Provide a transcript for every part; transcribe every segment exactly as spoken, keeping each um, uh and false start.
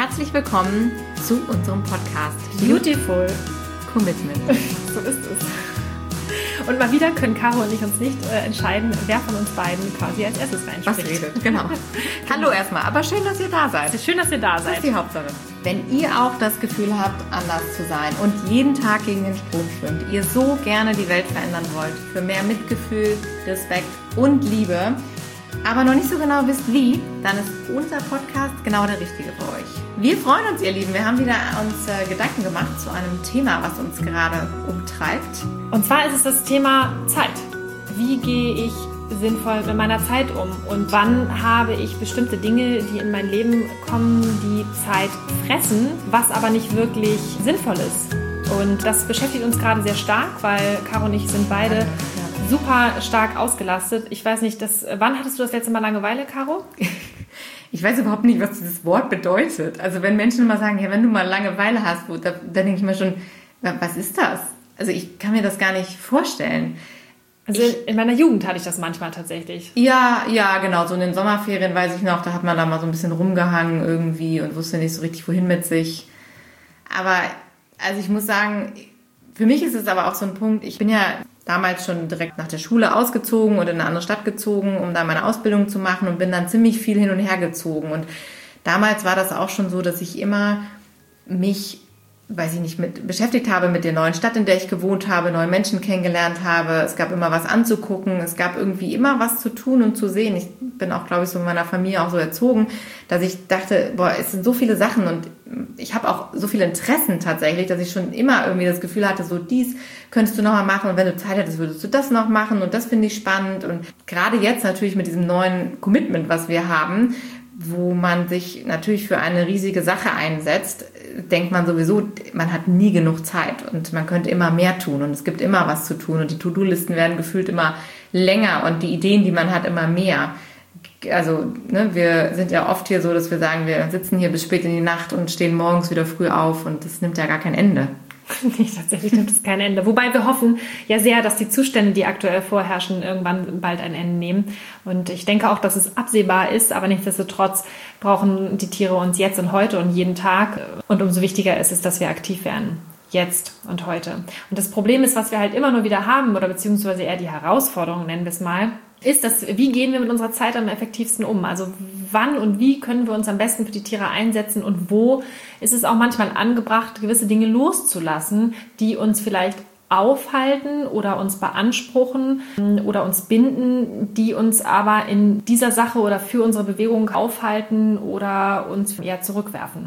herzlich willkommen zu unserem Podcast Beautiful Commitment. So ist es. Und mal wieder können Caro und ich uns nicht äh, entscheiden, wer von uns beiden quasi als erstes reinspricht. Was redet, genau. Hallo erstmal, aber schön, dass ihr da seid. Schön, dass ihr da seid. Das ist die Hauptsache. Wenn ihr auch das Gefühl habt, anders zu sein und jeden Tag gegen den Strom schwimmt, ihr so gerne die Welt verändern wollt, für mehr Mitgefühl, Respekt und Liebe, aber noch nicht so genau wisst wie, dann ist unser Podcast genau der richtige für euch. Wir freuen uns, ihr Lieben. Wir haben wieder uns äh, Gedanken gemacht zu einem Thema, was uns gerade umtreibt. Und zwar ist es das Thema Zeit. Wie gehe ich sinnvoll mit meiner Zeit um? Und wann habe ich bestimmte Dinge, die in mein Leben kommen, die Zeit fressen, was aber nicht wirklich sinnvoll ist? Und das beschäftigt uns gerade sehr stark, weil Caro und ich sind beide ja. super stark ausgelastet. Ich weiß nicht, das, wann hattest du das letzte Mal Langeweile, Caro? Ich weiß überhaupt nicht, was dieses Wort bedeutet. Also wenn Menschen immer sagen, ja, wenn du mal Langeweile hast, da, da denke ich mir schon, was ist das? Also ich kann mir das gar nicht vorstellen. Also ich, in meiner Jugend hatte ich das manchmal tatsächlich. Ja, ja, genau. So in den Sommerferien weiß ich noch, da hat man da mal so ein bisschen rumgehangen irgendwie und wusste nicht so richtig, wohin mit sich. Aber also ich muss sagen, für mich ist es aber auch so ein Punkt, ich bin ja damals schon direkt nach der Schule ausgezogen und in eine andere Stadt gezogen, um da meine Ausbildung zu machen und bin dann ziemlich viel hin und her gezogen. Und damals war das auch schon so, dass ich immer mich, weiß ich nicht, mit beschäftigt habe mit der neuen Stadt, in der ich gewohnt habe, neue Menschen kennengelernt habe. Es gab immer was anzugucken, es gab irgendwie immer was zu tun und zu sehen. Ich bin auch, glaube ich, so in meiner Familie auch so erzogen, dass ich dachte, boah, es sind so viele Sachen und ich habe auch so viele Interessen tatsächlich, dass ich schon immer irgendwie das Gefühl hatte, so dies könntest du noch mal machen und wenn du Zeit hättest, würdest du das noch machen und das finde ich spannend. Und gerade jetzt natürlich mit diesem neuen Commitment, was wir haben, wo man sich natürlich für eine riesige Sache einsetzt, denkt man sowieso, man hat nie genug Zeit und man könnte immer mehr tun und es gibt immer was zu tun und die To-Do-Listen werden gefühlt immer länger und die Ideen, die man hat, immer mehr. Also ne, wir sind ja oft hier so, dass wir sagen, wir sitzen hier bis spät in die Nacht und stehen morgens wieder früh auf und das nimmt ja gar kein Ende. Nee, tatsächlich nimmt es kein Ende. Wobei wir hoffen ja sehr, dass die Zustände, die aktuell vorherrschen, irgendwann bald ein Ende nehmen. Und ich denke auch, dass es absehbar ist, aber nichtsdestotrotz brauchen die Tiere uns jetzt und heute und jeden Tag. Und umso wichtiger ist es, dass wir aktiv werden. Jetzt und heute. Und das Problem ist, was wir halt immer nur wieder haben, oder beziehungsweise eher die Herausforderung, nennen wir es mal, ist, dass wie gehen wir mit unserer Zeit am effektivsten um? Also wann und wie können wir uns am besten für die Tiere einsetzen und wo ist es auch manchmal angebracht, gewisse Dinge loszulassen, die uns vielleicht aufhalten oder uns beanspruchen oder uns binden, die uns aber in dieser Sache oder für unsere Bewegung aufhalten oder uns eher zurückwerfen.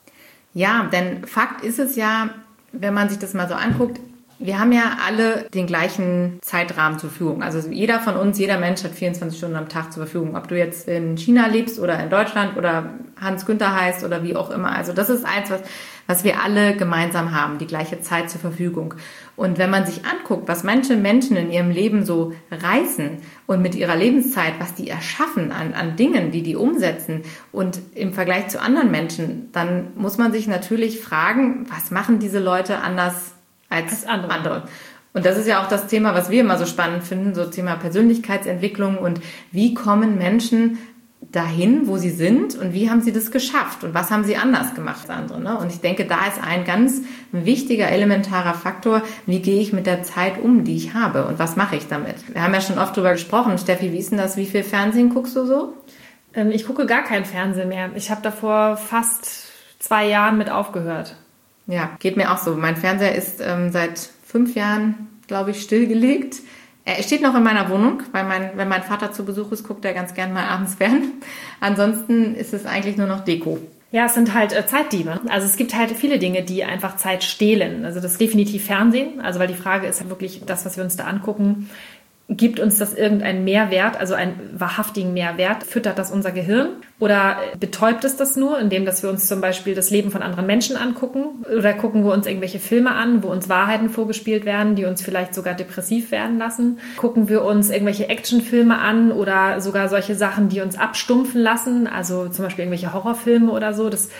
Ja, denn Fakt ist es ja, wenn man sich das mal so anguckt, wir haben ja alle den gleichen Zeitrahmen zur Verfügung. Also jeder von uns, jeder Mensch hat vierundzwanzig Stunden am Tag zur Verfügung. Ob du jetzt in China lebst oder in Deutschland oder Hans Günther heißt oder wie auch immer. Also das ist eins, was, was wir alle gemeinsam haben, die gleiche Zeit zur Verfügung. Und wenn man sich anguckt, was manche Menschen in ihrem Leben so reißen und mit ihrer Lebenszeit, was die erschaffen an, an Dingen, die die umsetzen und im Vergleich zu anderen Menschen, dann muss man sich natürlich fragen, was machen diese Leute anders als andere. andere. Und das ist ja auch das Thema, was wir immer so spannend finden, so Thema Persönlichkeitsentwicklung und wie kommen Menschen dahin, wo sie sind und wie haben sie das geschafft und was haben sie anders gemacht als andere. Ne? Und ich denke, da ist ein ganz wichtiger, elementarer Faktor, wie gehe ich mit der Zeit um, die ich habe und was mache ich damit. Wir haben ja schon oft drüber gesprochen. Steffi, wie ist denn das? Wie viel Fernsehen guckst du so? Ähm, ich gucke gar kein Fernsehen mehr. Ich habe davor fast zwei Jahren mit aufgehört. Ja, geht mir auch so. Mein Fernseher ist ähm, seit fünf Jahren, glaube ich, stillgelegt. Er steht noch in meiner Wohnung, weil mein, wenn mein Vater zu Besuch ist, guckt er ganz gern mal abends fern. Ansonsten ist es eigentlich nur noch Deko. Ja, es sind halt äh, Zeitdiebe. Also es gibt halt viele Dinge, die einfach Zeit stehlen. Also das ist definitiv Fernsehen. Also weil die Frage ist halt wirklich, das, was wir uns da angucken, gibt uns das irgendeinen Mehrwert, also einen wahrhaftigen Mehrwert? Füttert das unser Gehirn? Oder betäubt es das nur, indem dass wir uns zum Beispiel das Leben von anderen Menschen angucken? Oder gucken wir uns irgendwelche Filme an, wo uns Wahrheiten vorgespielt werden, die uns vielleicht sogar depressiv werden lassen? Gucken wir uns irgendwelche Actionfilme an oder sogar solche Sachen, die uns abstumpfen lassen? Also zum Beispiel irgendwelche Horrorfilme oder so. Das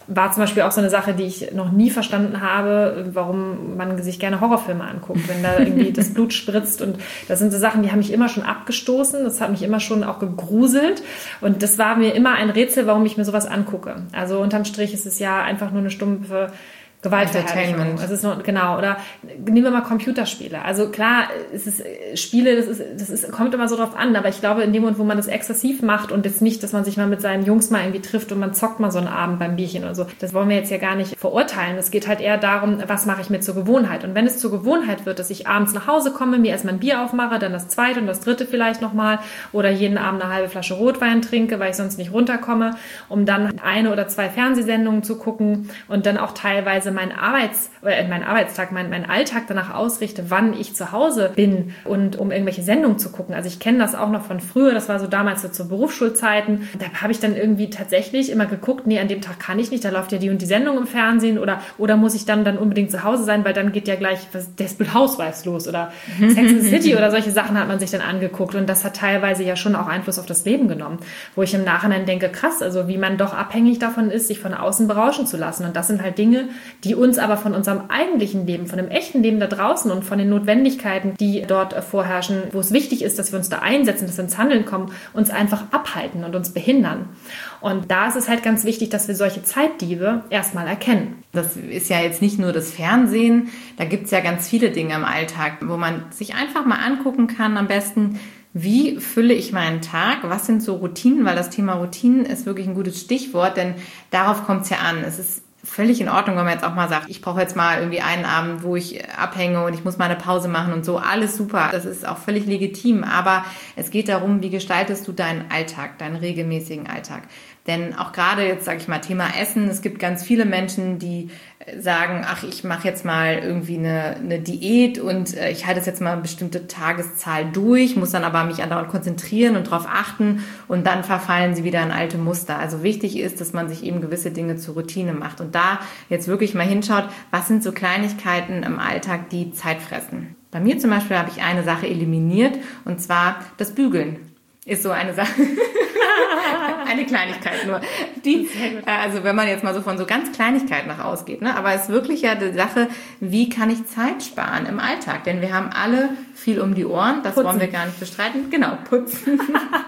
war zum Beispiel auch so eine Sache, die ich noch nie verstanden habe, warum man sich gerne Horrorfilme anguckt, wenn da irgendwie das Blut spritzt. Und das sind so Sachen, die haben mich immer schon abgestoßen. Das hat mich immer schon auch gegruselt. Und das war mir immer ein Rätsel, warum ich mir sowas angucke. Also unterm Strich ist es ja einfach nur eine stumpfe Gewaltverherrlichung. Es ist nur, genau, oder nehmen wir mal Computerspiele. Also klar, es ist Spiele, das ist, das ist, kommt immer so drauf an, aber ich glaube, in dem Moment, wo man das exzessiv macht und jetzt nicht, dass man sich mal mit seinen Jungs mal irgendwie trifft und man zockt mal so einen Abend beim Bierchen oder so, das wollen wir jetzt ja gar nicht verurteilen. Es geht halt eher darum, was mache ich mir zur Gewohnheit. Und wenn es zur Gewohnheit wird, dass ich abends nach Hause komme, mir erstmal ein Bier aufmache, dann das zweite und das dritte vielleicht nochmal oder jeden Abend eine halbe Flasche Rotwein trinke, weil ich sonst nicht runterkomme, um dann eine oder zwei Fernsehsendungen zu gucken und dann auch teilweise meinen Arbeits, äh, meinen Arbeitstag, meinen, meinen Alltag danach ausrichte, wann ich zu Hause bin und um irgendwelche Sendungen zu gucken. Also ich kenne das auch noch von früher, das war so damals so zu Berufsschulzeiten. Da habe ich dann irgendwie tatsächlich immer geguckt, nee, an dem Tag kann ich nicht, da läuft ja die und die Sendung im Fernsehen oder, oder muss ich dann, dann unbedingt zu Hause sein, weil dann geht ja gleich was, Desperate Housewives los oder Sex and the City oder solche Sachen hat man sich dann angeguckt und das hat teilweise ja schon auch Einfluss auf das Leben genommen, wo ich im Nachhinein denke, krass, also wie man doch abhängig davon ist, sich von außen berauschen zu lassen und das sind halt Dinge, die uns aber von unserem eigentlichen Leben, von dem echten Leben da draußen und von den Notwendigkeiten, die dort vorherrschen, wo es wichtig ist, dass wir uns da einsetzen, dass wir ins Handeln kommen, uns einfach abhalten und uns behindern. Und da ist es halt ganz wichtig, dass wir solche Zeitdiebe erstmal erkennen. Das ist ja jetzt nicht nur das Fernsehen, da gibt es ja ganz viele Dinge im Alltag, wo man sich einfach mal angucken kann, am besten, wie fülle ich meinen Tag? Was sind so Routinen? Weil das Thema Routinen ist wirklich ein gutes Stichwort, denn darauf kommt es ja an. Es ist völlig in Ordnung, wenn man jetzt auch mal sagt, ich brauche jetzt mal irgendwie einen Abend, wo ich abhänge und ich muss mal eine Pause machen und so. Alles super. Das ist auch völlig legitim. Aber es geht darum, wie gestaltest du deinen Alltag, deinen regelmäßigen Alltag? Denn auch gerade jetzt, sage ich mal, Thema Essen, es gibt ganz viele Menschen, die sagen, ach, ich mache jetzt mal irgendwie eine, eine Diät und äh, ich halte es jetzt mal eine bestimmte Tageszahl durch, muss dann aber mich andauernd konzentrieren und darauf achten und dann verfallen sie wieder in alte Muster. Also wichtig ist, dass man sich eben gewisse Dinge zur Routine macht und da jetzt wirklich mal hinschaut, was sind so Kleinigkeiten im Alltag, die Zeit fressen. Bei mir zum Beispiel habe ich eine Sache eliminiert und zwar das Bügeln. Ist so eine Sache, eine Kleinigkeit nur. Die, also wenn man jetzt mal so von so ganz Kleinigkeiten nach ausgeht, ne? Aber es ist wirklich ja die Sache, wie kann ich Zeit sparen im Alltag? Denn wir haben alle viel um die Ohren, das putzen. Wollen wir gar nicht bestreiten. Genau, putzen.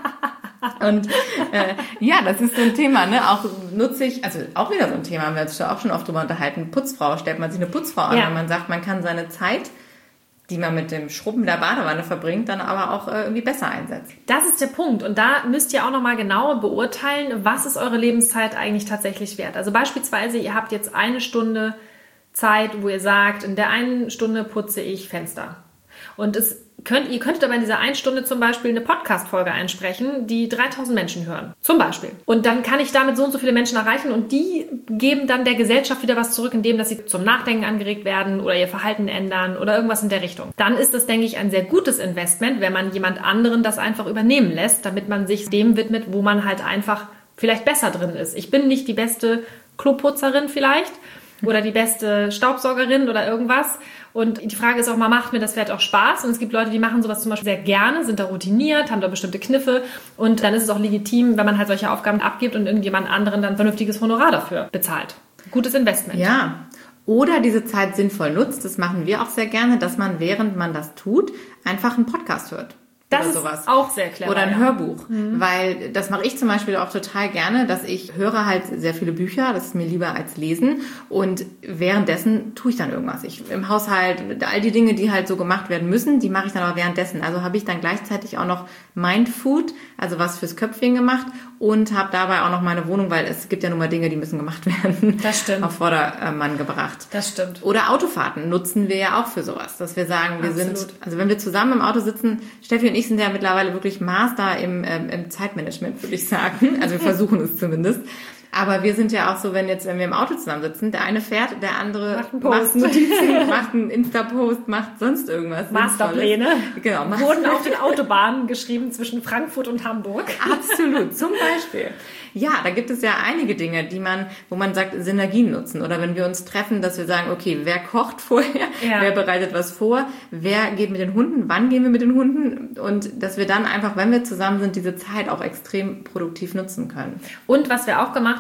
Und äh, ja, das ist so ein Thema, ne? Auch nutze ich, also auch wieder so ein Thema, haben wir uns auch schon oft drüber unterhalten, Putzfrau, stellt man sich eine Putzfrau an, ja. Wenn man sagt, man kann seine Zeit, die man mit dem Schrubben der Badewanne verbringt, dann aber auch irgendwie besser einsetzt. Das ist der Punkt. Und da müsst ihr auch nochmal genau beurteilen, was ist eure Lebenszeit eigentlich tatsächlich wert. Also beispielsweise, ihr habt jetzt eine Stunde Zeit, wo ihr sagt, in der einen Stunde putze ich Fenster. Und es könnt, ihr könntet aber in dieser einen Stunde zum Beispiel eine Podcast-Folge einsprechen, die dreitausend Menschen hören. Zum Beispiel. Und dann kann ich damit so und so viele Menschen erreichen und die geben dann der Gesellschaft wieder was zurück, indem dass sie zum Nachdenken angeregt werden oder ihr Verhalten ändern oder irgendwas in der Richtung. Dann ist das, denke ich, ein sehr gutes Investment, wenn man jemand anderen das einfach übernehmen lässt, damit man sich dem widmet, wo man halt einfach vielleicht besser drin ist. Ich bin nicht die beste Kloputzerin vielleicht oder die beste Staubsaugerin oder irgendwas. Und die Frage ist auch mal, macht mir das vielleicht auch Spaß? Und es gibt Leute, die machen sowas zum Beispiel sehr gerne, sind da routiniert, haben da bestimmte Kniffe. Und dann ist es auch legitim, wenn man halt solche Aufgaben abgibt und irgendjemand anderen dann vernünftiges Honorar dafür bezahlt. Gutes Investment. Ja. Oder diese Zeit sinnvoll nutzt, das machen wir auch sehr gerne, dass man, während man das tut, einfach einen Podcast hört. Das oder sowas. Ist auch sehr clever. Oder ein ja. Hörbuch. Mhm. Weil das mache ich zum Beispiel auch total gerne, dass ich höre halt sehr viele Bücher, das ist mir lieber als lesen. Und währenddessen tue ich dann irgendwas. Ich im Haushalt, all die Dinge, die halt so gemacht werden müssen, die mache ich dann aber währenddessen. Also habe ich dann gleichzeitig auch noch Mindfood, also was fürs Köpfchen gemacht und habe dabei auch noch meine Wohnung, weil es gibt ja nun mal Dinge, die müssen gemacht werden. Das stimmt. Auf Vordermann gebracht. Das stimmt. Oder Autofahrten nutzen wir ja auch für sowas, dass wir sagen, wir Absolut. sind, also wenn wir zusammen im Auto sitzen, Steffi und ich sind ja mittlerweile wirklich Master im, ähm, im Zeitmanagement, würde ich sagen. Also wir versuchen es zumindest. Aber wir sind ja auch so, wenn jetzt, wenn wir im Auto zusammensitzen, der eine fährt, der andere macht einen Post. Macht Notizen, macht einen Insta-Post, macht sonst irgendwas. Masterpläne. Genau. Wurden auf den Autobahnen geschrieben zwischen Frankfurt und Hamburg. Absolut. Zum Beispiel. Ja, da gibt es ja einige Dinge, die man, wo man sagt, Synergien nutzen. Oder wenn wir uns treffen, dass wir sagen, okay, wer kocht vorher, ja. wer bereitet was vor, wer geht mit den Hunden, wann gehen wir mit den Hunden und dass wir dann einfach, wenn wir zusammen sind, diese Zeit auch extrem produktiv nutzen können. Und was wir auch gemacht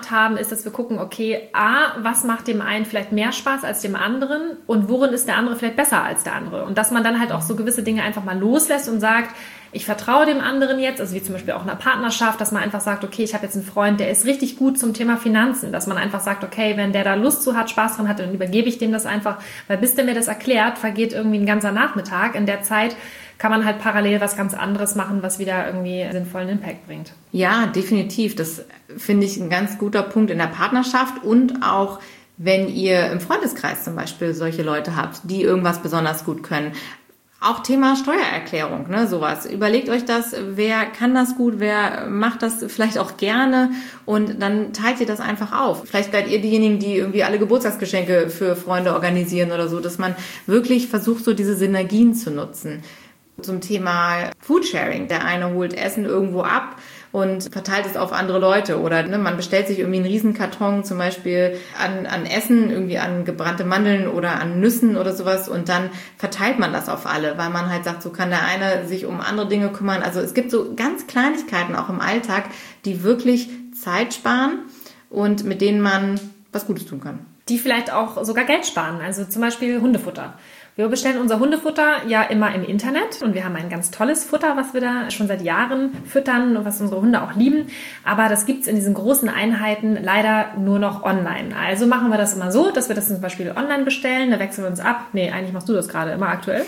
gemacht haben, ist, dass wir gucken, okay, A, was macht dem einen vielleicht mehr Spaß als dem anderen und worin ist der andere vielleicht besser als der andere? Und dass man dann halt auch so gewisse Dinge einfach mal loslässt und sagt, ich vertraue dem anderen jetzt, also wie zum Beispiel auch in einer Partnerschaft, dass man einfach sagt, okay, ich habe jetzt einen Freund, der ist richtig gut zum Thema Finanzen, dass man einfach sagt, okay, wenn der da Lust zu hat, Spaß dran hat, dann übergebe ich dem das einfach, weil bis der mir das erklärt, vergeht irgendwie ein ganzer Nachmittag. In der Zeit kann man halt parallel was ganz anderes machen, was wieder irgendwie sinnvollen Impact bringt. Ja, definitiv. Das finde ich ein ganz guter Punkt in der Partnerschaft und auch wenn ihr im Freundeskreis zum Beispiel solche Leute habt, die irgendwas besonders gut können. Auch Thema Steuererklärung, ne, sowas. Überlegt euch das, wer kann das gut, wer macht das vielleicht auch gerne und dann teilt ihr das einfach auf. Vielleicht seid ihr diejenigen, die irgendwie alle Geburtstagsgeschenke für Freunde organisieren oder so, dass man wirklich versucht, so diese Synergien zu nutzen. Zum Thema Foodsharing. Der eine holt Essen irgendwo ab und verteilt es auf andere Leute. Oder ne, man bestellt sich irgendwie einen Riesenkarton zum Beispiel an, an Essen, irgendwie an gebrannte Mandeln oder an Nüssen oder sowas und dann verteilt man das auf alle, weil man halt sagt, so kann der eine sich um andere Dinge kümmern. Also es gibt so ganz Kleinigkeiten auch im Alltag, die wirklich Zeit sparen und mit denen man was Gutes tun kann. Die vielleicht auch sogar Geld sparen. Also zum Beispiel Hundefutter. Wir bestellen unser Hundefutter ja immer im Internet und wir haben ein ganz tolles Futter, was wir da schon seit Jahren füttern und was unsere Hunde auch lieben. Aber das gibt's in diesen großen Einheiten leider nur noch online. Also machen wir das immer so, dass wir das zum Beispiel online bestellen, da wechseln wir uns ab. Nee, eigentlich machst du das gerade immer aktuell.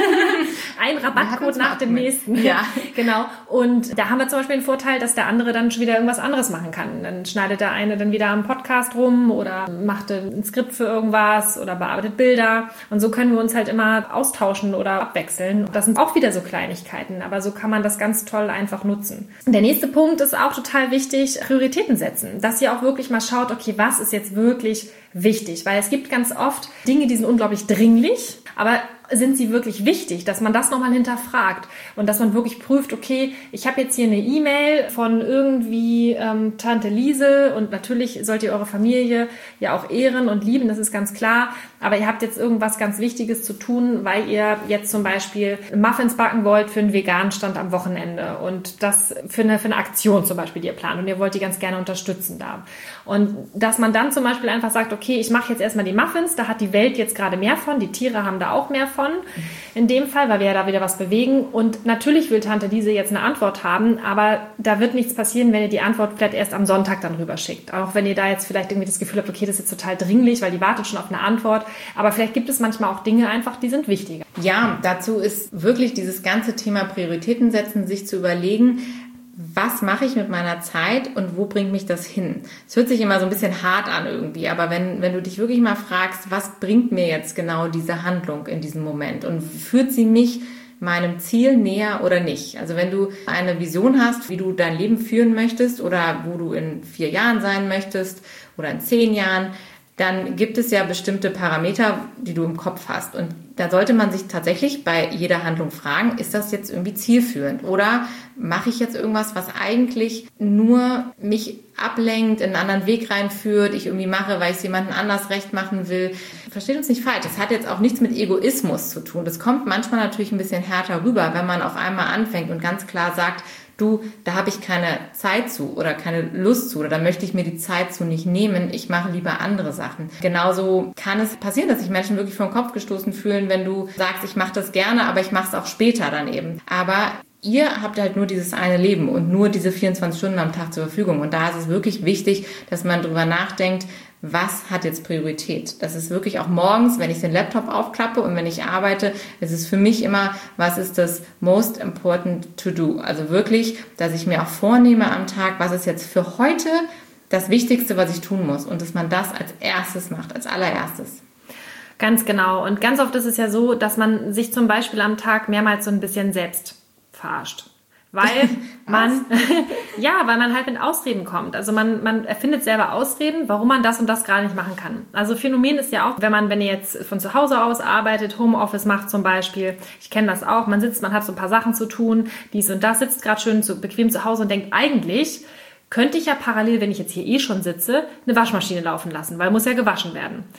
Ein Rabattcode nach dem nächsten. Ja, genau. Und da haben wir zum Beispiel den Vorteil, dass der andere dann schon wieder irgendwas anderes machen kann. Dann schneidet der eine dann wieder am Podcast rum oder macht ein Skript für irgendwas oder bearbeitet Bilder. Und so können wir uns halt immer austauschen oder abwechseln. Das sind auch wieder so Kleinigkeiten, aber so kann man das ganz toll einfach nutzen. Der nächste Punkt ist auch total wichtig, Prioritäten setzen. Dass ihr auch wirklich mal schaut, okay, was ist jetzt wirklich wichtig? Weil es gibt ganz oft Dinge, die sind unglaublich dringlich, aber sind sie wirklich wichtig, dass man das nochmal hinterfragt und dass man wirklich prüft, okay, ich habe jetzt hier eine E-Mail von irgendwie ähm, Tante Liese und natürlich sollt ihr eure Familie ja auch ehren und lieben, das ist ganz klar, aber ihr habt jetzt irgendwas ganz Wichtiges zu tun, weil ihr jetzt zum Beispiel Muffins backen wollt für einen veganen Stand am Wochenende und das für eine, für eine Aktion zum Beispiel, die ihr plant und ihr wollt die ganz gerne unterstützen da. Und dass man dann zum Beispiel einfach sagt, okay, ich mache jetzt erstmal die Muffins, da hat die Welt jetzt gerade mehr von, die Tiere haben da auch mehr von. In dem Fall, weil wir ja da wieder was bewegen. Und natürlich will Tante Liese jetzt eine Antwort haben, aber da wird nichts passieren, wenn ihr die Antwort vielleicht erst am Sonntag dann rüberschickt. Auch wenn ihr da jetzt vielleicht irgendwie das Gefühl habt, okay, das ist jetzt total dringlich, weil die wartet schon auf eine Antwort. Aber vielleicht gibt es manchmal auch Dinge einfach, die sind wichtiger. Ja, dazu ist wirklich dieses ganze Thema Prioritäten setzen, sich zu überlegen, was mache ich mit meiner Zeit und wo bringt mich das hin? Es hört sich immer so ein bisschen hart an irgendwie, aber wenn, wenn du dich wirklich mal fragst, was bringt mir jetzt genau diese Handlung in diesem Moment und führt sie mich meinem Ziel näher oder nicht? Also wenn du eine Vision hast, wie du dein Leben führen möchtest oder wo du in vier Jahren sein möchtest oder in zehn Jahren, dann gibt es ja bestimmte Parameter, die du im Kopf hast. Und da sollte man sich tatsächlich bei jeder Handlung fragen, ist das jetzt irgendwie zielführend? Oder mache ich jetzt irgendwas, was eigentlich nur mich ablenkt, in einen anderen Weg reinführt, ich irgendwie mache, weil ich es jemandem anders recht machen will? Versteht uns nicht falsch, das hat jetzt auch nichts mit Egoismus zu tun. Das kommt manchmal natürlich ein bisschen härter rüber, wenn man auf einmal anfängt und ganz klar sagt, du, da habe ich keine Zeit zu oder keine Lust zu oder da möchte ich mir die Zeit zu nicht nehmen, ich mache lieber andere Sachen. Genauso kann es passieren, dass sich Menschen wirklich vor den Kopf gestoßen fühlen, wenn du sagst, ich mache das gerne, aber ich mache es auch später dann eben. Aber ihr habt halt nur dieses eine Leben und nur diese vierundzwanzig Stunden am Tag zur Verfügung und da ist es wirklich wichtig, dass man drüber nachdenkt, was hat jetzt Priorität? Das ist wirklich auch morgens, wenn ich den Laptop aufklappe und wenn ich arbeite, ist es für mich immer, was ist das most important to do? Also wirklich, dass ich mir auch vornehme am Tag, was ist jetzt für heute das Wichtigste, was ich tun muss und dass man das als erstes macht, als allererstes. Ganz genau. Und ganz oft ist es ja so, dass man sich zum Beispiel am Tag mehrmals so ein bisschen selbst verarscht. Weil man, ja, weil man halt mit Ausreden kommt. Also man, man erfindet selber Ausreden, warum man das und das gerade nicht machen kann. Also Phänomen ist ja auch, wenn man, wenn ihr jetzt von zu Hause aus arbeitet, Homeoffice macht zum Beispiel, ich kenne das auch, man sitzt, man hat so ein paar Sachen zu tun, dies und das, sitzt gerade schön so bequem zu Hause und denkt, eigentlich könnte ich ja parallel, wenn ich jetzt hier eh schon sitze, eine Waschmaschine laufen lassen, weil muss ja gewaschen werden.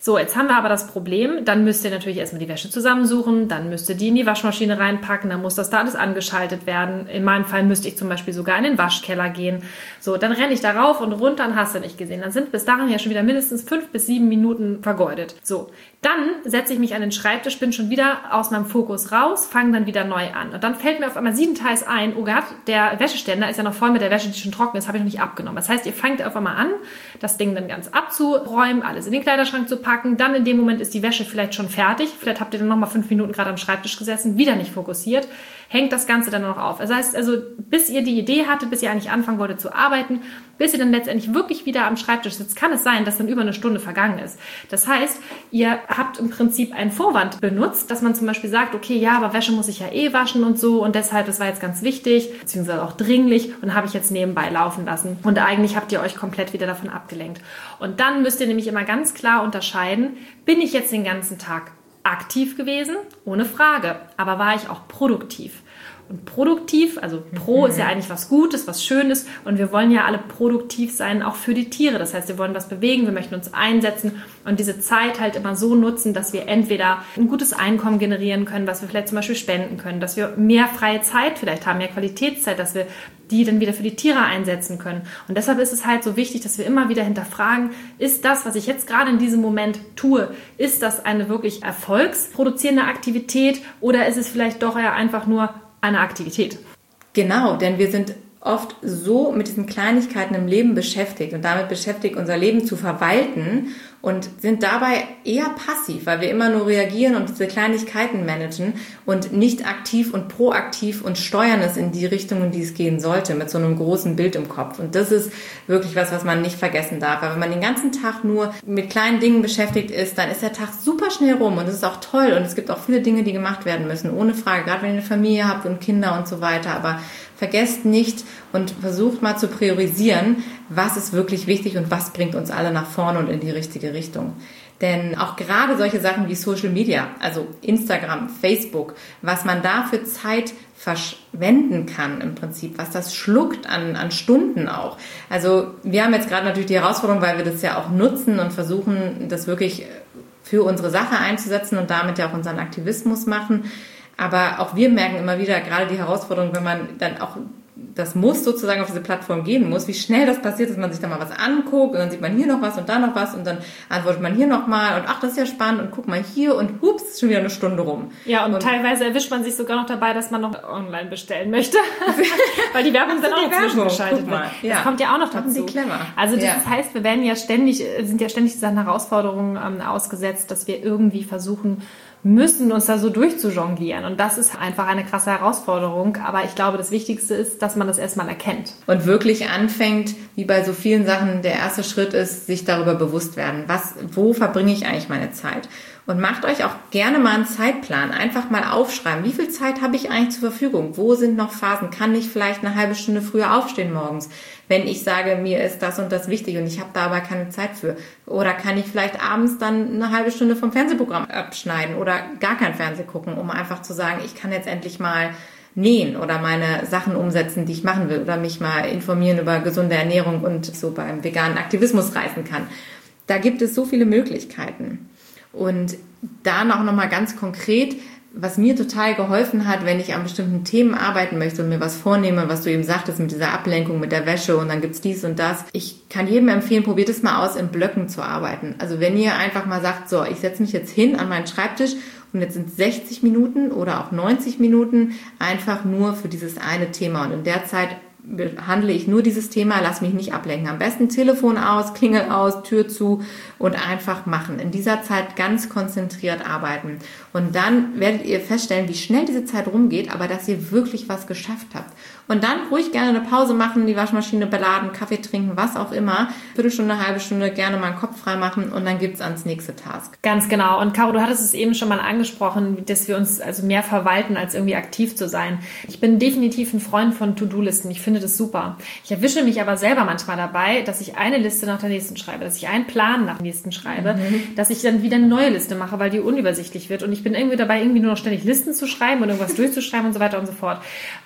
So, jetzt haben wir aber das Problem, dann müsst ihr natürlich erstmal die Wäsche zusammensuchen, dann müsst ihr die in die Waschmaschine reinpacken, dann muss das da alles angeschaltet werden. In meinem Fall müsste ich zum Beispiel sogar in den Waschkeller gehen. So, dann renne ich da rauf und runter und hast du nicht gesehen. Dann sind bis dahin ja schon wieder mindestens fünf bis sieben Minuten vergeudet. So, dann setze ich mich an den Schreibtisch, bin schon wieder aus meinem Fokus raus, fange dann wieder neu an. Und dann fällt mir auf einmal siebenteils ein, oh Gott, der Wäscheständer ist ja noch voll mit der Wäsche, die schon trocken ist, habe ich noch nicht abgenommen. Das heißt, ihr fangt auf einmal an, das Ding dann ganz abzuräumen, alles in den Kleiderschrank zu packen. Dann in dem Moment ist die Wäsche vielleicht schon fertig. Vielleicht habt ihr dann noch mal fünf Minuten gerade am Schreibtisch gesessen, wieder nicht fokussiert. Hängt das Ganze dann noch auf. Das heißt also, bis ihr die Idee hattet, bis ihr eigentlich anfangen wolltet zu arbeiten, bis ihr dann letztendlich wirklich wieder am Schreibtisch sitzt, kann es sein, dass dann über eine Stunde vergangen ist. Das heißt, ihr habt im Prinzip einen Vorwand benutzt, dass man zum Beispiel sagt, okay, ja, aber Wäsche muss ich ja eh waschen und so und deshalb, das war jetzt ganz wichtig, beziehungsweise auch dringlich und habe ich jetzt nebenbei laufen lassen. Und eigentlich habt ihr euch komplett wieder davon abgelenkt. Und dann müsst ihr nämlich immer ganz klar unterscheiden, bin ich jetzt den ganzen Tag aktiv gewesen? Ohne Frage. Aber war ich auch produktiv? Und produktiv, also pro ist ja eigentlich was Gutes, was Schönes und wir wollen ja alle produktiv sein, auch für die Tiere. Das heißt, wir wollen was bewegen, wir möchten uns einsetzen und diese Zeit halt immer so nutzen, dass wir entweder ein gutes Einkommen generieren können, was wir vielleicht zum Beispiel spenden können, dass wir mehr freie Zeit vielleicht haben, mehr Qualitätszeit, dass wir die dann wieder für die Tiere einsetzen können. Und deshalb ist es halt so wichtig, dass wir immer wieder hinterfragen, ist das, was ich jetzt gerade in diesem Moment tue, ist das eine wirklich erfolgsproduzierende Aktivität oder ist es vielleicht doch eher einfach nur eine Aktivität? Genau, denn wir sind oft so mit diesen Kleinigkeiten im Leben beschäftigt und damit beschäftigt, unser Leben zu verwalten und sind dabei eher passiv, weil wir immer nur reagieren und diese Kleinigkeiten managen und nicht aktiv und proaktiv und steuern es in die Richtung, in die es gehen sollte, mit so einem großen Bild im Kopf. Und das ist wirklich was, was man nicht vergessen darf. Weil wenn man den ganzen Tag nur mit kleinen Dingen beschäftigt ist, dann ist der Tag super schnell rum und das ist auch toll. Und es gibt auch viele Dinge, die gemacht werden müssen, ohne Frage, gerade wenn ihr eine Familie habt und Kinder und so weiter. Aber vergesst nicht und versucht mal zu priorisieren, was ist wirklich wichtig und was bringt uns alle nach vorne und in die richtige Richtung. Denn auch gerade solche Sachen wie Social Media, also Instagram, Facebook, was man da für Zeit verschwenden kann im Prinzip, was das schluckt an, an Stunden auch. Also wir haben jetzt gerade natürlich die Herausforderung, weil wir das ja auch nutzen und versuchen, das wirklich für unsere Sache einzusetzen und damit ja auch unseren Aktivismus machen. Aber auch wir merken immer wieder gerade die Herausforderung, wenn man dann auch das muss sozusagen auf diese Plattform gehen muss, wie schnell das passiert, dass man sich da mal was anguckt und dann sieht man hier noch was und da noch was und dann antwortet man hier noch mal und ach, das ist ja spannend und guck mal hier und hups, ist schon wieder eine Stunde rum. Ja, und, und teilweise erwischt man sich sogar noch dabei, dass man noch online bestellen möchte, weil die Werbung dann auch noch geschaltet wird. Ja. Das kommt ja auch noch dazu. Sie clever. Also das ja. heißt, wir werden ja ständig, sind ja ständig diesen Herausforderungen ähm, ausgesetzt, dass wir irgendwie versuchen müssen, uns da so durchzujonglieren. Und das ist einfach eine krasse Herausforderung. Aber ich glaube, das Wichtigste ist, dass man das erstmal erkennt. Und wirklich anfängt, wie bei so vielen Sachen, der erste Schritt ist, sich darüber bewusst werden. Was, wo verbringe ich eigentlich meine Zeit? Und macht euch auch gerne mal einen Zeitplan. Einfach mal aufschreiben. Wie viel Zeit habe ich eigentlich zur Verfügung? Wo sind noch Phasen? Kann ich vielleicht eine halbe Stunde früher aufstehen morgens? Wenn ich sage, mir ist das und das wichtig und ich habe da aber keine Zeit für. Oder kann ich vielleicht abends dann eine halbe Stunde vom Fernsehprogramm abschneiden oder gar kein Fernsehen gucken, um einfach zu sagen, ich kann jetzt endlich mal nähen oder meine Sachen umsetzen, die ich machen will oder mich mal informieren über gesunde Ernährung und so beim veganen Aktivismus reißen kann. Da gibt es so viele Möglichkeiten. Und dann auch nochmal ganz konkret, was mir total geholfen hat, wenn ich an bestimmten Themen arbeiten möchte und mir was vornehme, was du eben sagtest mit dieser Ablenkung, mit der Wäsche und dann gibt's dies und das. Ich kann jedem empfehlen, probiert es mal aus, in Blöcken zu arbeiten. Also wenn ihr einfach mal sagt, so, ich setze mich jetzt hin an meinen Schreibtisch und jetzt sind sechzig Minuten oder auch neunzig Minuten einfach nur für dieses eine Thema und in der Zeit behandle ich nur dieses Thema, lass mich nicht ablenken. Am besten Telefon aus, Klingel aus, Tür zu und einfach machen. In dieser Zeit ganz konzentriert arbeiten. Und dann werdet ihr feststellen, wie schnell diese Zeit rumgeht, aber dass ihr wirklich was geschafft habt. Und dann ruhig gerne eine Pause machen, die Waschmaschine beladen, Kaffee trinken, was auch immer. Viertelstunde, halbe Stunde, gerne mal den Kopf frei machen und dann gibt's ans nächste Task. Ganz genau. Und Caro, du hattest es eben schon mal angesprochen, dass wir uns also mehr verwalten, als irgendwie aktiv zu sein. Ich bin definitiv ein Freund von To-Do-Listen. Ich finde das super. Ich erwische mich aber selber manchmal dabei, dass ich eine Liste nach der nächsten schreibe, dass ich einen Plan nach dem nächsten schreibe, mhm. dass ich dann wieder eine neue Liste mache, weil die unübersichtlich wird. Und ich bin irgendwie dabei, irgendwie nur noch ständig Listen zu schreiben und irgendwas durchzuschreiben und so weiter und so fort.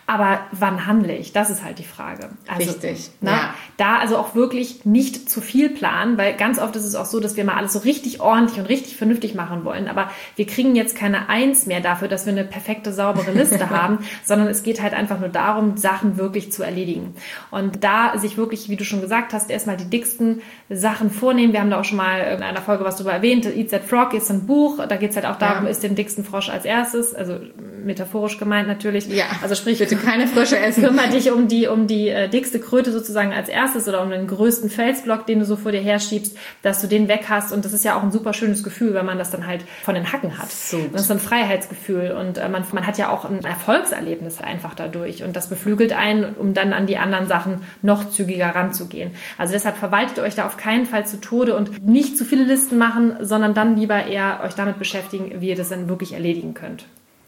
Aber wann handle ich? Das ist halt die Frage. Also, Richtig, na, ja. Da also auch wirklich nicht zu viel planen, weil ganz oft ist es auch so, dass wir mal alles so richtig ordentlich und richtig vernünftig machen wollen, aber wir kriegen jetzt keine Eins mehr dafür, dass wir eine perfekte, saubere Liste haben, sondern es geht halt einfach nur darum, Sachen wirklich zu erledigen. Und da sich wirklich, wie du schon gesagt hast, erstmal die dicksten Sachen vornehmen. Wir haben da auch schon mal in einer Folge was drüber erwähnt. Eat That Frog ist ein Buch, da geht es halt auch darum, ja. Isst den dicksten Frosch als erstes, also metaphorisch gemeint natürlich. Ja, also sprich, bitte keine Frösche essen. Kümmere dich um die, um die äh, dickste Kröte sozusagen als erstes oder um den größten Felsblock, den du so vor dir herschiebst, dass du den weg hast. Und das ist ja auch ein super schönes Gefühl, wenn man das dann halt von den Hacken hat. So. Das ist ein Freiheitsgefühl und äh, man, man hat ja auch ein Erfolgserlebnis einfach dadurch. Und das beflügelt einen, um dann an die anderen Sachen noch zügiger ranzugehen. Also deshalb verwaltet euch da auf keinen Fall zu Tode und nicht zu viele Listen machen, sondern dann lieber eher euch damit beschäftigen, wie ihr das dann wirklich erledigen könnt.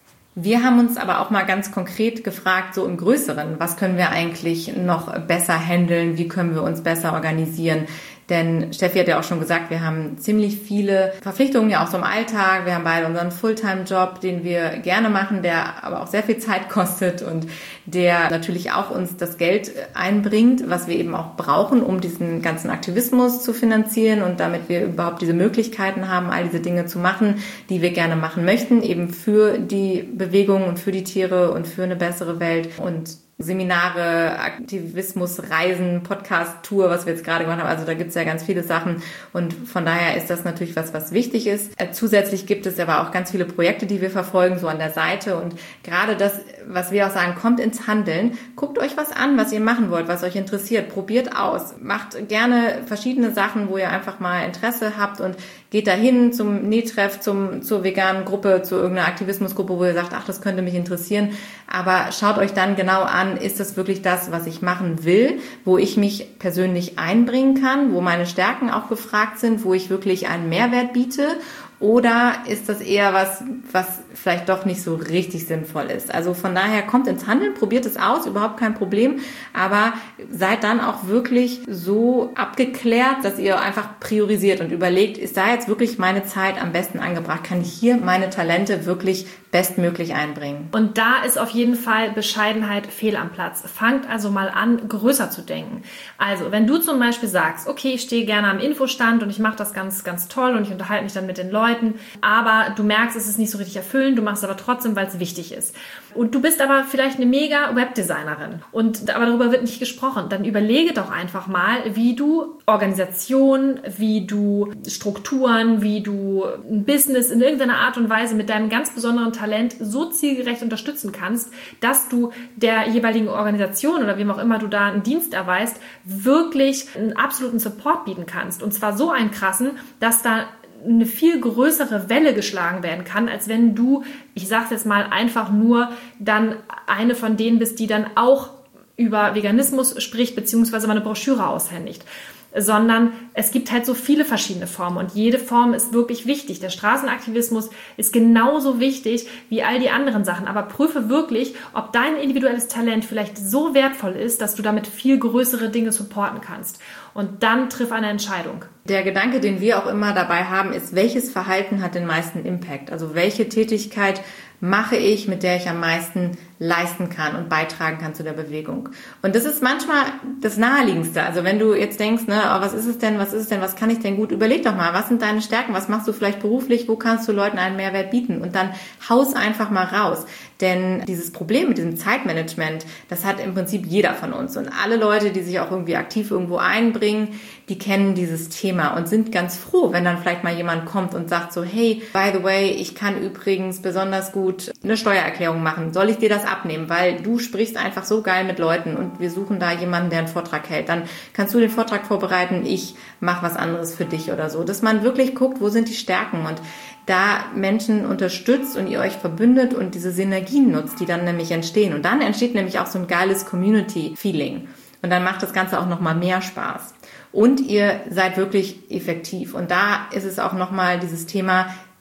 Wir haben uns aber auch mal ganz konkret gefragt, so im Größeren, was können wir eigentlich noch besser handeln, wie können wir uns besser organisieren? Denn Steffi hat ja auch schon gesagt, wir haben ziemlich viele Verpflichtungen ja auch so im Alltag. Wir haben beide unseren Fulltime-Job, den wir gerne machen, der aber auch sehr viel Zeit kostet und der natürlich auch uns das Geld einbringt, was wir eben auch brauchen, um diesen ganzen Aktivismus zu finanzieren und damit wir überhaupt diese Möglichkeiten haben, all diese Dinge zu machen, die wir gerne machen möchten, eben für die Bewegung und für die Tiere und für eine bessere Welt und Seminare, Aktivismus, Reisen, Podcast-Tour, was wir jetzt gerade gemacht haben. Also da gibt's ja ganz viele Sachen und von daher ist das natürlich was, was wichtig ist. Zusätzlich gibt es aber auch ganz viele Projekte, die wir verfolgen, so an der Seite und gerade das, was wir auch sagen, kommt ins Handeln. Guckt euch was an, was ihr machen wollt, was euch interessiert. Probiert aus. Macht gerne verschiedene Sachen, wo ihr einfach mal Interesse habt und geht dahin zum Nähtreff, zum, zur veganen Gruppe, zu irgendeiner Aktivismusgruppe, wo ihr sagt, ach, das könnte mich interessieren. Aber schaut euch dann genau an, ist das wirklich das, was ich machen will, wo ich mich persönlich einbringen kann, wo meine Stärken auch gefragt sind, wo ich wirklich einen Mehrwert biete? Oder ist das eher was, was vielleicht doch nicht so richtig sinnvoll ist? Also von daher kommt ins Handeln, probiert es aus, überhaupt kein Problem. Aber seid dann auch wirklich so abgeklärt, dass ihr einfach priorisiert und überlegt, ist da jetzt wirklich meine Zeit am besten angebracht? Kann ich hier meine Talente wirklich bestmöglich einbringen? Und da ist auf jeden Fall Bescheidenheit fehl am Platz. Fangt also mal an, größer zu denken. Also wenn du zum Beispiel sagst, okay, ich stehe gerne am Infostand und ich mache das ganz, ganz toll und ich unterhalte mich dann mit den Leuten, aber du merkst, es ist nicht so richtig erfüllend, du machst es aber trotzdem, weil es wichtig ist. Und du bist aber vielleicht eine mega Webdesignerin und aber darüber wird nicht gesprochen. Dann überlege doch einfach mal, wie du Organisation, wie du Strukturen, wie du ein Business in irgendeiner Art und Weise mit deinem ganz besonderen Talent so zielgerecht unterstützen kannst, dass du der jeweiligen Organisation oder wem auch immer du da einen Dienst erweist, wirklich einen absoluten Support bieten kannst. Und zwar so einen krassen, dass da eine viel größere Welle geschlagen werden kann, als wenn du, ich sag's jetzt mal, einfach nur dann eine von denen bist, die dann auch über Veganismus spricht, beziehungsweise mal eine Broschüre aushändigt. Sondern es gibt halt so viele verschiedene Formen und jede Form ist wirklich wichtig. Der Straßenaktivismus ist genauso wichtig wie all die anderen Sachen, aber prüfe wirklich, ob dein individuelles Talent vielleicht so wertvoll ist, dass du damit viel größere Dinge supporten kannst. Und dann triff eine Entscheidung. Der Gedanke, den wir auch immer dabei haben, ist, welches Verhalten hat den meisten Impact? Also welche Tätigkeit mache ich, mit der ich am meisten leisten kann und beitragen kann zu der Bewegung. Und das ist manchmal das Naheliegendste. Also wenn du jetzt denkst, ne, oh, was ist es denn, was ist es denn, was kann ich denn gut? Überleg doch mal, was sind deine Stärken? Was machst du vielleicht beruflich? Wo kannst du Leuten einen Mehrwert bieten? Und dann haus einfach mal raus. Denn dieses Problem mit diesem Zeitmanagement, das hat im Prinzip jeder von uns. Und alle Leute, die sich auch irgendwie aktiv irgendwo einbringen, die kennen dieses Thema und sind ganz froh, wenn dann vielleicht mal jemand kommt und sagt so, hey, by the way, ich kann übrigens besonders gut eine Steuererklärung machen. Soll ich dir das abnehmen? Weil du sprichst einfach so geil mit Leuten und wir suchen da jemanden, der einen Vortrag hält. Dann kannst du den Vortrag vorbereiten, ich mache was anderes für dich oder so. Dass man wirklich guckt, wo sind die Stärken und da Menschen unterstützt und ihr euch verbündet und diese Synergien nutzt, die dann nämlich entstehen. Und dann entsteht nämlich auch so ein geiles Community-Feeling. Und dann macht das Ganze auch nochmal mehr Spaß. Und ihr seid wirklich effektiv. Und da ist es auch nochmal dieses Thema,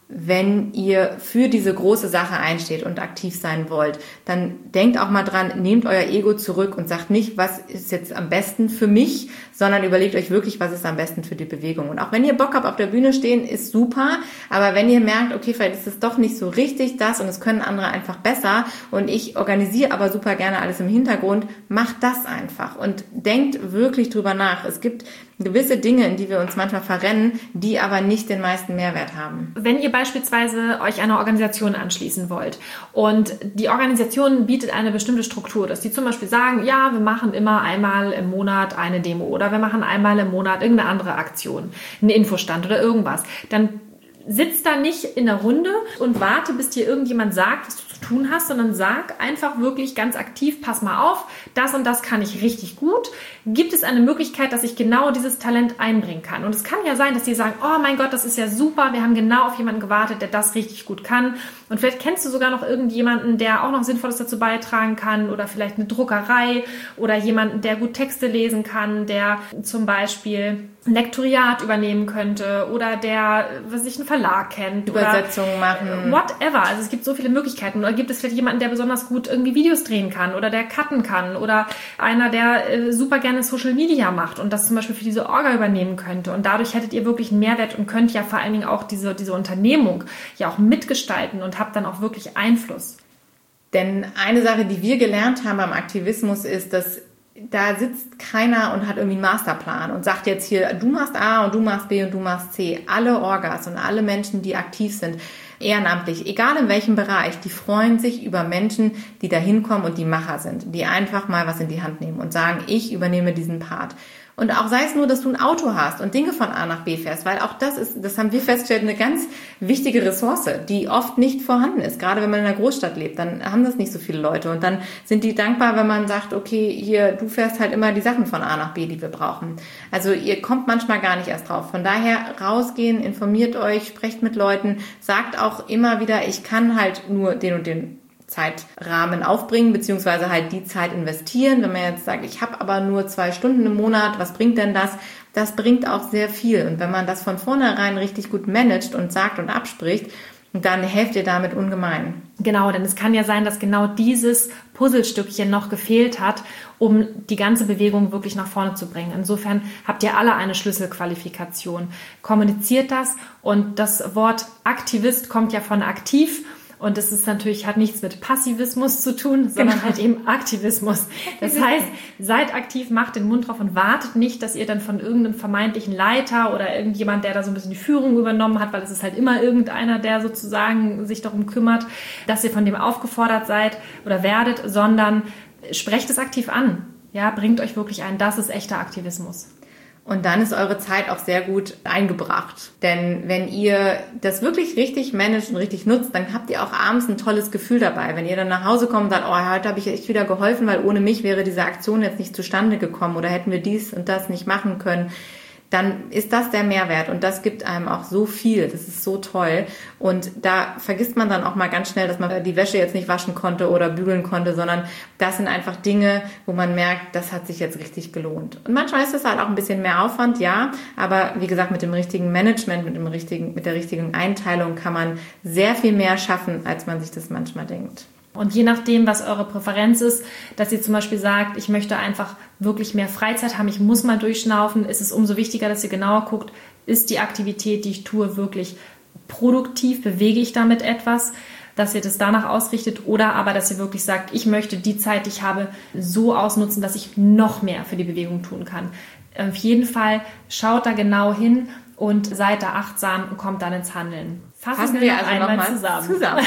wenn ihr für diese große Sache einsteht und aktiv sein wollt, dann denkt auch mal dran, nehmt euer Ego zurück und sagt nicht, was ist jetzt am besten für mich, sondern überlegt euch wirklich, was ist am besten für die Bewegung. Und auch wenn ihr Bock habt, auf der Bühne stehen, ist super, aber wenn ihr merkt, okay, vielleicht ist es doch nicht so richtig das und es können andere einfach besser und ich organisiere aber super gerne alles im Hintergrund, macht das einfach und denkt wirklich drüber nach. Es gibt gewisse Dinge, in die wir uns manchmal verrennen, die aber nicht den meisten Mehrwert haben. Wenn ihr beispielsweise euch einer Organisation anschließen wollt und die Organisation bietet eine bestimmte Struktur, dass die zum Beispiel sagen, ja, wir machen immer einmal im Monat eine Demo oder wir machen einmal im Monat irgendeine andere Aktion, einen Infostand oder irgendwas, dann sitzt da nicht in der Runde und warte, bis dir irgendjemand sagt, was du zu tun hast, sondern sag einfach wirklich ganz aktiv, pass mal auf, das und das kann ich richtig gut. Gibt es eine Möglichkeit, dass ich genau dieses Talent einbringen kann? Und es kann ja sein, dass die sagen, oh mein Gott, das ist ja super, wir haben genau auf jemanden gewartet, der das richtig gut kann. Und vielleicht kennst du sogar noch irgendjemanden, der auch noch Sinnvolles dazu beitragen kann oder vielleicht eine Druckerei oder jemanden, der gut Texte lesen kann, der zum Beispiel ein Lektoriat übernehmen könnte oder der, was ich, einen Verlag kennt. Übersetzungen machen. Whatever. Also es gibt so viele Möglichkeiten. Oder gibt es vielleicht jemanden, der besonders gut irgendwie Videos drehen kann oder der cutten kann oder einer, der äh, super gerne Social Media macht und das zum Beispiel für diese Orga übernehmen könnte. Und dadurch hättet ihr wirklich einen Mehrwert und könnt ja vor allen Dingen auch diese, diese Unternehmung ja auch mitgestalten und habt dann auch wirklich Einfluss. Denn eine Sache, die wir gelernt haben beim Aktivismus ist, dass da sitzt keiner und hat irgendwie einen Masterplan und sagt jetzt hier, du machst A und du machst B und du machst C. Alle Orgas und alle Menschen, die aktiv sind, ehrenamtlich, egal in welchem Bereich, die freuen sich über Menschen, die da hinkommen und die Macher sind, die einfach mal was in die Hand nehmen und sagen, ich übernehme diesen Part. Und auch sei es nur, dass du ein Auto hast und Dinge von A nach B fährst, weil auch das ist, das haben wir festgestellt, eine ganz wichtige Ressource, die oft nicht vorhanden ist. Gerade wenn man in einer Großstadt lebt, dann haben das nicht so viele Leute und dann sind die dankbar, wenn man sagt, okay, hier, du fährst halt immer die Sachen von A nach B, die wir brauchen. Also ihr kommt manchmal gar nicht erst drauf. Von daher rausgehen, informiert euch, sprecht mit Leuten, sagt auch immer wieder, ich kann halt nur den und den Zeitrahmen aufbringen, beziehungsweise halt die Zeit investieren. Wenn man jetzt sagt, ich habe aber nur zwei Stunden im Monat, was bringt denn das? Das bringt auch sehr viel. Und wenn man das von vornherein richtig gut managt und sagt und abspricht, dann helft ihr damit ungemein. Genau, denn es kann ja sein, dass genau dieses Puzzlestückchen noch gefehlt hat, um die ganze Bewegung wirklich nach vorne zu bringen. Insofern habt ihr alle eine Schlüsselqualifikation. Kommuniziert das und das Wort Aktivist kommt ja von aktiv. Und das ist natürlich, hat nichts mit Passivismus zu tun, sondern genau. halt eben Aktivismus. Das heißt, seid aktiv, macht den Mund drauf und wartet nicht, dass ihr dann von irgendeinem vermeintlichen Leiter oder irgendjemand, der da so ein bisschen die Führung übernommen hat, weil es ist halt immer irgendeiner, der sozusagen sich darum kümmert, dass ihr von dem aufgefordert seid oder werdet, sondern sprecht es aktiv an. Ja, bringt euch wirklich ein. Das ist echter Aktivismus. Und dann ist eure Zeit auch sehr gut eingebracht. Denn wenn ihr das wirklich richtig managt und richtig nutzt, dann habt ihr auch abends ein tolles Gefühl dabei. Wenn ihr dann nach Hause kommt und sagt, oh, heute habe ich echt wieder geholfen, weil ohne mich wäre diese Aktion jetzt nicht zustande gekommen oder hätten wir dies und das nicht machen können, dann ist das der Mehrwert und das gibt einem auch so viel. Das ist so toll. Und da vergisst man dann auch mal ganz schnell, dass man die Wäsche jetzt nicht waschen konnte oder bügeln konnte, sondern das sind einfach Dinge, wo man merkt, das hat sich jetzt richtig gelohnt. Und manchmal ist das halt auch ein bisschen mehr Aufwand, ja, aber wie gesagt, mit dem richtigen Management, mit dem richtigen, mit der richtigen Einteilung kann man sehr viel mehr schaffen, als man sich das manchmal denkt. Und je nachdem, was eure Präferenz ist, dass ihr zum Beispiel sagt, ich möchte einfach wirklich mehr Freizeit haben, ich muss mal durchschnaufen, ist es umso wichtiger, dass ihr genauer guckt, ist die Aktivität, die ich tue, wirklich produktiv, bewege ich damit etwas, dass ihr das danach ausrichtet oder aber, dass ihr wirklich sagt, ich möchte die Zeit, die ich habe, so ausnutzen, dass ich noch mehr für die Bewegung tun kann. Auf jeden Fall schaut da genau hin und seid da achtsam und kommt dann ins Handeln. Fassen, Fassen wir, wir also einmal noch mal zusammen. zusammen.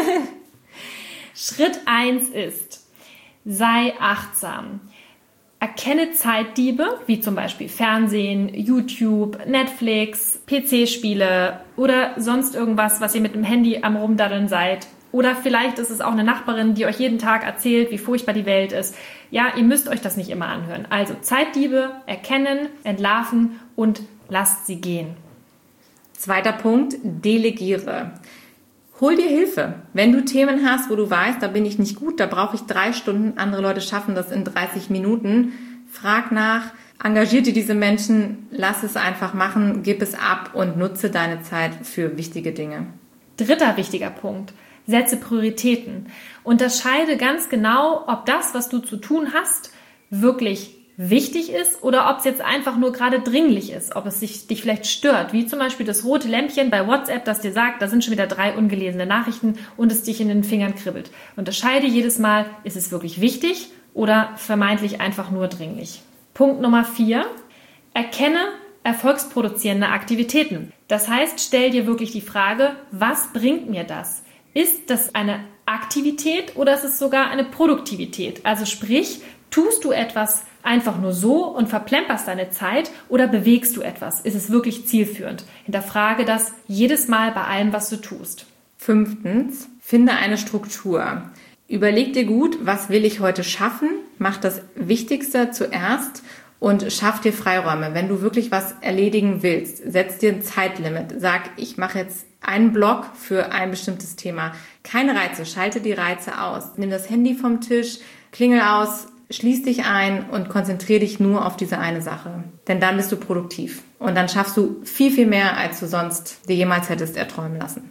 Schritt eins ist, sei achtsam. Erkenne Zeitdiebe, wie zum Beispiel Fernsehen, YouTube, Netflix, P C-Spiele oder sonst irgendwas, was ihr mit dem Handy am Rumdaddeln seid. Oder vielleicht ist es auch eine Nachbarin, die euch jeden Tag erzählt, wie furchtbar die Welt ist. Ja, ihr müsst euch das nicht immer anhören. Also Zeitdiebe erkennen, entlarven und lasst sie gehen. Zweiter Punkt, delegiere. Hol dir Hilfe. Wenn du Themen hast, wo du weißt, da bin ich nicht gut, da brauche ich drei Stunden, andere Leute schaffen das in dreißig Minuten, frag nach, engagier dir diese Menschen, lass es einfach machen, gib es ab und nutze deine Zeit für wichtige Dinge. Dritter wichtiger Punkt. Setze Prioritäten. Unterscheide ganz genau, ob das, was du zu tun hast, wirklich wichtig ist oder ob es jetzt einfach nur gerade dringlich ist, ob es sich, dich vielleicht stört, wie zum Beispiel das rote Lämpchen bei WhatsApp, das dir sagt, da sind schon wieder drei ungelesene Nachrichten und es dich in den Fingern kribbelt. Unterscheide jedes Mal, ist es wirklich wichtig oder vermeintlich einfach nur dringlich. Punkt Nummer vier. Erkenne erfolgsproduzierende Aktivitäten. Das heißt, stell dir wirklich die Frage, was bringt mir das? Ist das eine Aktivität oder ist es sogar eine Produktivität? Also sprich, tust du etwas einfach nur so und verplemperst deine Zeit oder bewegst du etwas? Ist es wirklich zielführend? Hinterfrage das jedes Mal bei allem, was du tust. Fünftens, finde eine Struktur. Überleg dir gut, was will ich heute schaffen? Mach das Wichtigste zuerst und schaff dir Freiräume. Wenn du wirklich was erledigen willst, setz dir ein Zeitlimit. Sag, ich mache jetzt einen Block für ein bestimmtes Thema. Keine Reize, schalte die Reize aus. Nimm das Handy vom Tisch, klingel aus, schließ dich ein und konzentriere dich nur auf diese eine Sache. Denn dann bist du produktiv. Und dann schaffst du viel, viel mehr, als du sonst dir jemals hättest erträumen lassen.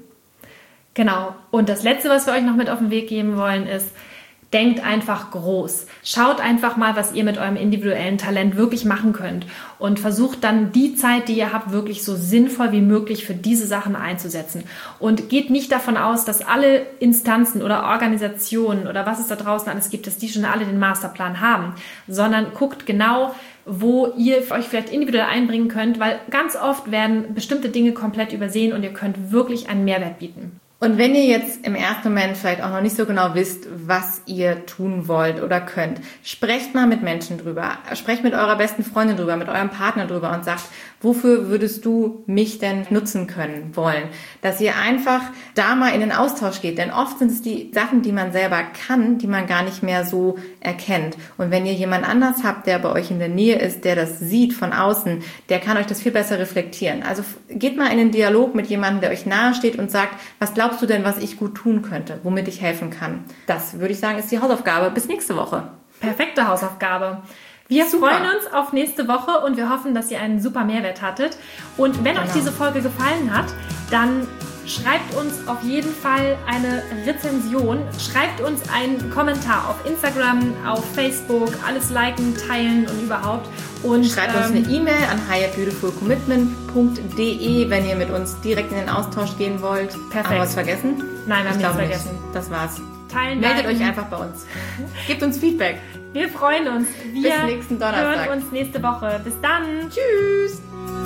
Genau. Und das Letzte, was wir euch noch mit auf den Weg geben wollen, ist, denkt einfach groß. Schaut einfach mal, was ihr mit eurem individuellen Talent wirklich machen könnt und versucht dann die Zeit, die ihr habt, wirklich so sinnvoll wie möglich für diese Sachen einzusetzen. Und geht nicht davon aus, dass alle Instanzen oder Organisationen oder was es da draußen alles gibt, dass die schon alle den Masterplan haben, sondern guckt genau, wo ihr euch vielleicht individuell einbringen könnt, weil ganz oft werden bestimmte Dinge komplett übersehen und ihr könnt wirklich einen Mehrwert bieten. Und wenn ihr jetzt im ersten Moment vielleicht auch noch nicht so genau wisst, was ihr tun wollt oder könnt, sprecht mal mit Menschen drüber. Sprecht mit eurer besten Freundin drüber, mit eurem Partner drüber und sagt, wofür würdest du mich denn nutzen können wollen? Dass ihr einfach da mal in den Austausch geht. Denn oft sind es die Sachen, die man selber kann, die man gar nicht mehr so erkennt. Und wenn ihr jemand anders habt, der bei euch in der Nähe ist, der das sieht von außen, der kann euch das viel besser reflektieren. Also geht mal in den Dialog mit jemandem, der euch nahe steht und sagt, was glaubst du denn, was ich gut tun könnte, womit ich helfen kann? Das, würde ich sagen, ist die Hausaufgabe. Bis nächste Woche. Perfekte Hausaufgabe. Wir super. freuen uns auf nächste Woche und wir hoffen, dass ihr einen super Mehrwert hattet. Und wenn genau. euch diese Folge gefallen hat, dann schreibt uns auf jeden Fall eine Rezension. Schreibt uns einen Kommentar auf Instagram, auf Facebook, alles liken, teilen und überhaupt. Und schreibt ähm, uns eine E-Mail an hi at beautiful commitment punkt de, wenn ihr mit uns direkt in den Austausch gehen wollt. Perfekt. Haben wir was vergessen? Nein, wir haben nichts vergessen. Nicht. Das war's. Teilen, Meldet liken. euch einfach bei uns. Gebt uns Feedback. Wir freuen uns. Wir Bis nächsten Donnerstag. hören uns nächste Woche. Bis dann. Tschüss.